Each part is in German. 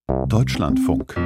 Deutschlandfunk.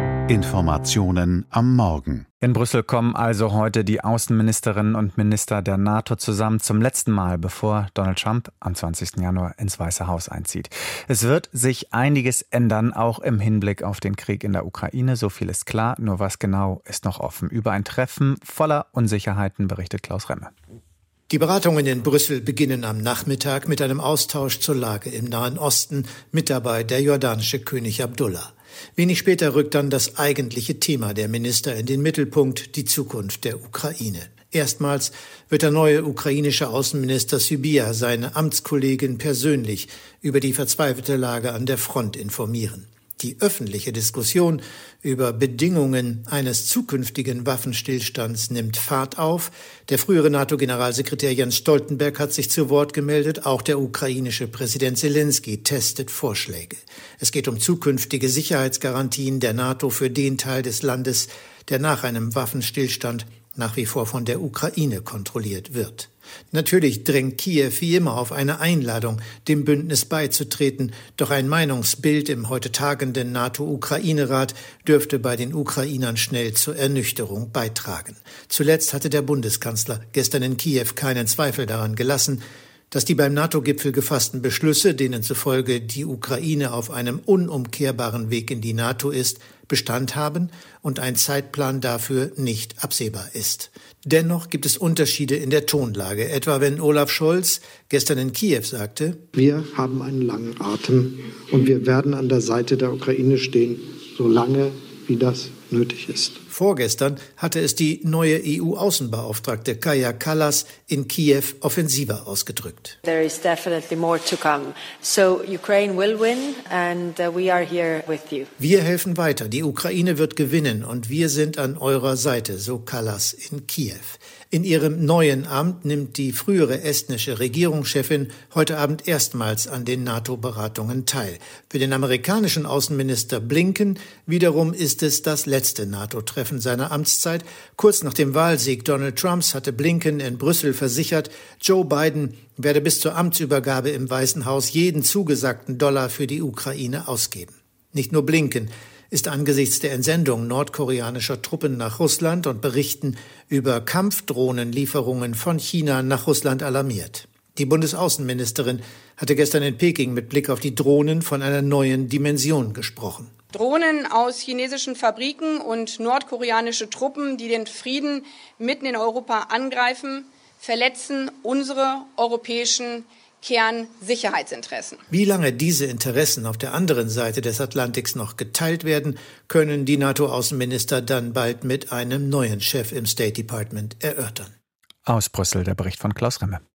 Informationen am Morgen. In Brüssel kommen also heute die Außenministerinnen und Minister der NATO zusammen zum letzten Mal, bevor Donald Trump am 20. Januar ins Weiße Haus einzieht. Es wird sich einiges ändern, auch im Hinblick auf den Krieg in der Ukraine. So viel ist klar, nur was genau ist noch offen. Über ein Treffen voller Unsicherheiten berichtet Klaus Remme. Die Beratungen in Brüssel beginnen am Nachmittag mit einem Austausch zur Lage im Nahen Osten, mit dabei der jordanische König Abdullah. Wenig später rückt dann das eigentliche Thema der Minister in den Mittelpunkt, die Zukunft der Ukraine. Erstmals wird der neue ukrainische Außenminister Sybiha seine Amtskollegin persönlich über die verzweifelte Lage an der Front informieren. Die öffentliche Diskussion über Bedingungen eines zukünftigen Waffenstillstands nimmt Fahrt auf. Der frühere NATO-Generalsekretär Jens Stoltenberg hat sich zu Wort gemeldet. Auch der ukrainische Präsident Zelensky testet Vorschläge. Es geht um zukünftige Sicherheitsgarantien der NATO für den Teil des Landes, der nach einem Waffenstillstand nach wie vor von der Ukraine kontrolliert wird. Natürlich drängt Kiew wie immer auf eine Einladung, dem Bündnis beizutreten. Doch ein Meinungsbild im heute tagenden NATO-Ukraine-Rat dürfte bei den Ukrainern schnell zur Ernüchterung beitragen. Zuletzt hatte der Bundeskanzler gestern in Kiew keinen Zweifel daran gelassen, dass die beim NATO-Gipfel gefassten Beschlüsse, denen zufolge die Ukraine auf einem unumkehrbaren Weg in die NATO ist, Bestand haben und ein Zeitplan dafür nicht absehbar ist. Dennoch gibt es Unterschiede in der Tonlage, etwa wenn Olaf Scholz gestern in Kiew sagte: Wir haben einen langen Atem und wir werden an der Seite der Ukraine stehen, solange wie das nötig ist. Vorgestern hatte es die neue EU-Außenbeauftragte Kaja Kallas in Kiew offensiver ausgedrückt. There is definitely more to come. So Ukraine will win and we are here with you. Wir helfen weiter. Die Ukraine wird gewinnen und wir sind an eurer Seite, so Kallas in Kiew. In ihrem neuen Amt nimmt die frühere estnische Regierungschefin heute Abend erstmals an den NATO-Beratungen teil. Für den amerikanischen Außenminister Blinken wiederum ist es das letzte NATO-Treffen seiner Amtszeit. Kurz nach dem Wahlsieg Donald Trumps hatte Blinken in Brüssel versichert, Joe Biden werde bis zur Amtsübergabe im Weißen Haus jeden zugesagten Dollar für die Ukraine ausgeben. Nicht nur Blinken ist angesichts der Entsendung nordkoreanischer Truppen nach Russland und Berichten über Kampfdrohnenlieferungen von China nach Russland alarmiert. Die Bundesaußenministerin hatte gestern in Peking mit Blick auf die Drohnen von einer neuen Dimension gesprochen. Drohnen aus chinesischen Fabriken und nordkoreanische Truppen, die den Frieden mitten in Europa angreifen, verletzen unsere europäischen Kernsicherheitsinteressen. Wie lange diese Interessen auf der anderen Seite des Atlantiks noch geteilt werden, können die NATO-Außenminister dann bald mit einem neuen Chef im State Department erörtern. Aus Brüssel der Bericht von Klaus Remme.